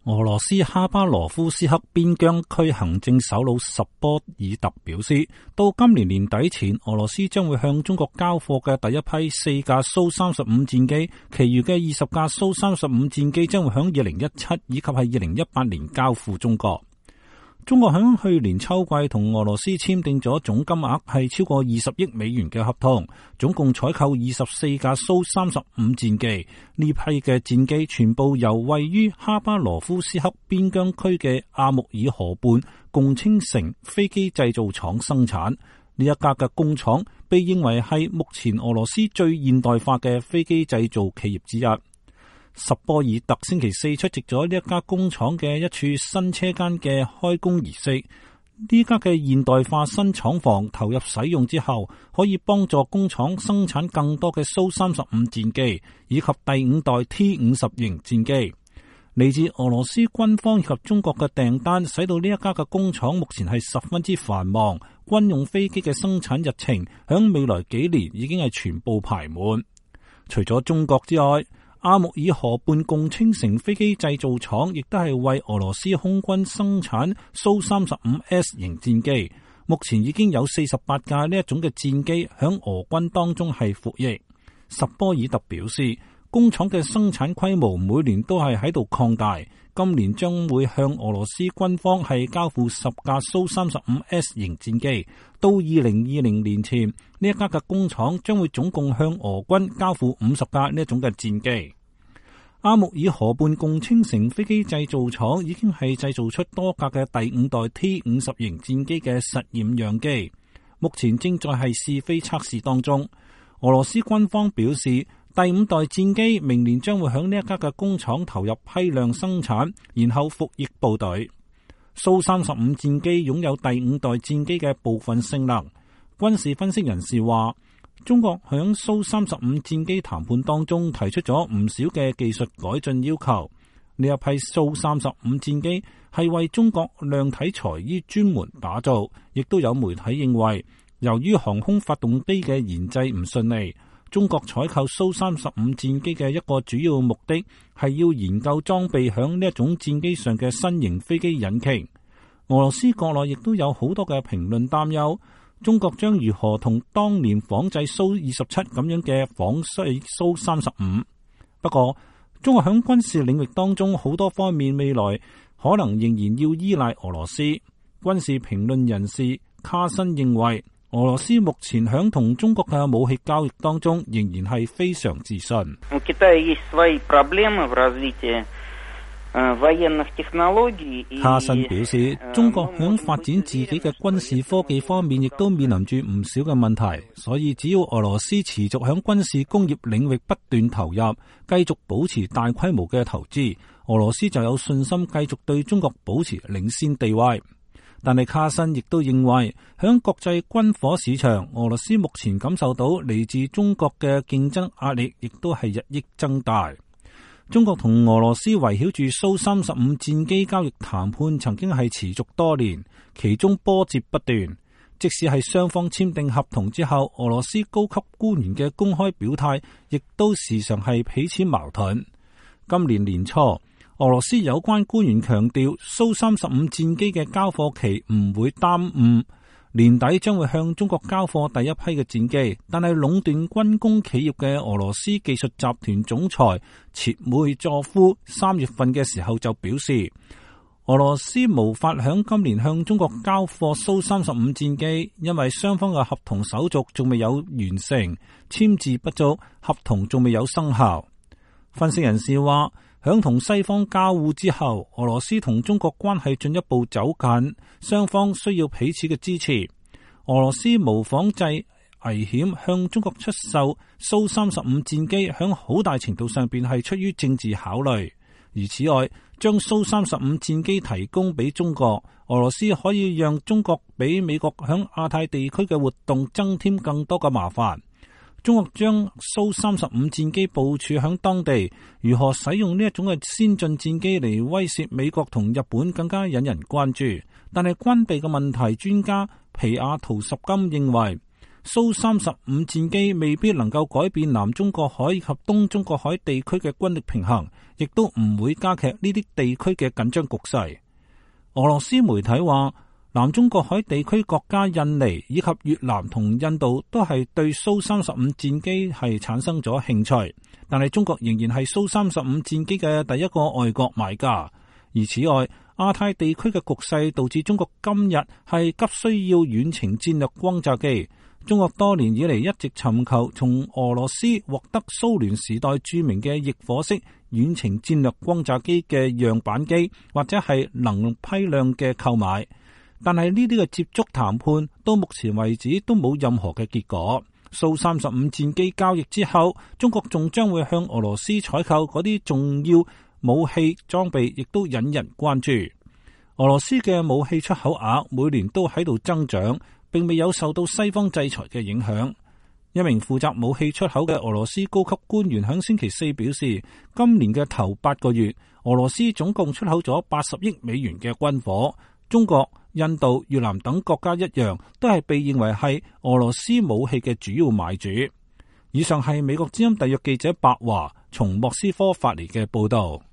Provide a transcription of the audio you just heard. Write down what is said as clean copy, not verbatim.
俄羅斯哈巴羅夫斯克邊疆區行政首腦什波爾特表示，到今年年底前，俄羅斯將會向中國交貨嘅第一批4架蘇35戰機，其餘嘅20架蘇35戰機將會喺2017以及係2018年交付中國。中國喺去年秋季同俄羅斯簽訂咗總金額係超過20億美元嘅合同，總共採購24架蘇35戰機。呢批嘅戰機全部由位於哈巴羅夫斯克邊疆區嘅阿穆爾河畔共青城飛機製造廠生產。呢一家嘅工廠被認為係目前俄羅斯最現代化嘅飛機製造企業之一。什波爾特星期四出席咗呢一家工廠嘅一處新車間嘅開工儀式。呢家嘅現代化新廠房投入使用之後，可以幫助工廠生產更多嘅蘇35戰機以及第5代 T50型戰機。嚟自俄羅斯軍方以及中國嘅訂單，使到呢一家嘅工廠目前係十分之繁忙。軍用飛機嘅生產日程響未來幾年已經係全部排滿。除咗中國之外，阿穆爾河畔共青城飛機製造廠亦都係為俄羅斯空軍生產蘇35S 型戰機，目前已經有48架呢一種嘅戰機響俄軍當中係服役。什波爾特表示，工廠嘅生產規模每年都係喺度擴大，今年將會向俄羅斯軍方係交付10架蘇35S 型戰機，到2020年前，呢一家嘅工廠將會總共向俄軍交付50架呢一種嘅戰機。阿穆爾河畔共青城飛機製造廠已經係製造出多架嘅第5代 T50型戰機嘅實驗樣機，目前正在係試飛測試當中。俄羅斯軍方表示，第5代戰機明年將會響呢一家嘅工廠投入批量生產，然後服役部隊。蘇35戰機擁有第5代戰機嘅部分性能。軍事分析人士話，中國響蘇35戰機談判當中提出咗唔少嘅技術改進要求。呢一批蘇35戰機係為中國量體裁衣專門打造，亦都有媒體認為，由於航空發動機嘅研製唔順利，中國採購蘇35戰機嘅一個主要目的係要研究裝備響呢一種戰機上嘅新型飛機引擎。俄羅斯國內亦都有好多嘅評論擔憂，中國將如何同當年仿製蘇27咁樣嘅仿製蘇35。不過，中國響軍事領域當中好多方面未來可能仍然要依賴俄羅斯。軍事評論人士卡申認為，俄羅斯目前響同中國嘅武器交易當中仍然係非常自信。卡申表示，中國響發展自己嘅軍事科技方面亦都面臨住唔少嘅問題，所以只要俄羅斯持續響軍事工業領域不斷投入，繼續保持大規模嘅投資，俄羅斯就有信心繼續對中國保持領先地位。但係卡申亦都認為，響國際軍火市場，俄羅斯目前感受到嚟自中國嘅競爭壓力，亦都係日益增大。中國同俄羅斯圍繞住蘇35戰機交易談判曾經係持續多年，其中波折不斷。即使係雙方簽訂合同之後，俄羅斯高級官員嘅公開表態亦都時常係彼此矛盾。今年年初，俄羅斯有關官員強調，蘇35戰機嘅交貨期唔會耽誤，年底將會向中國交貨第一批嘅戰機。但係壟斷軍工企業嘅俄羅斯技術集團總裁切梅佐夫3月份嘅時候就表示，俄羅斯無法響今年向中國交貨蘇35戰機，因為雙方嘅合同手續仲未有完成，簽字不足，合同仲未有生效。分析人士話，響同西方交惡之後，俄羅斯同中國關係進一步走近，雙方需要彼此嘅支持。俄羅斯無仿制危險向中國出售蘇35戰機，響好大程度上邊係出於政治考慮。而此外，將蘇35戰機提供俾中國，俄羅斯可以讓中國比美國響亞太地區嘅活動增添更多嘅麻煩。中國將蘇35戰機部署響當地，如何使用呢一種嘅先進戰機嚟威懾美國同日本更加引人關注。但係軍備嘅問題專家皮亞圖什金認為， 蘇35戰機未必能夠改變南中國海以及東中國海地區嘅軍力平衡，亦都唔會加劇呢啲地區嘅緊張局勢。俄羅斯媒體話，南中國海地區國家印尼以及越南同印度都係對蘇35戰機係產生咗興趣，但係中國仍然係蘇35戰機嘅第一個外國買家。而此外，亞太地區嘅局勢導致中國今日係急需要遠程戰略轟炸機。中國多年以嚟一直尋求從俄羅斯獲得蘇聯時代著名嘅翼火式遠程戰略轟炸機嘅樣板機，或者係能批量嘅購買。但係呢啲嘅接觸談判到目前為止都冇任何嘅結果。蘇35戰機交易之後，中國仲將會向俄羅斯採購嗰啲重要武器裝備，亦都引人關注。俄羅斯嘅武器出口額每年都喺度增長，並未有受到西方制裁嘅影響。一名負責武器出口嘅俄羅斯高級官員喺星期四表示，今年嘅頭8個月，俄羅斯總共出口咗80億美元嘅軍火。中國、印度、越南等國家一樣，都係被認為係俄羅斯武器嘅主要買主。以上係美國之音特約記者白華從莫斯科發嚟嘅報道。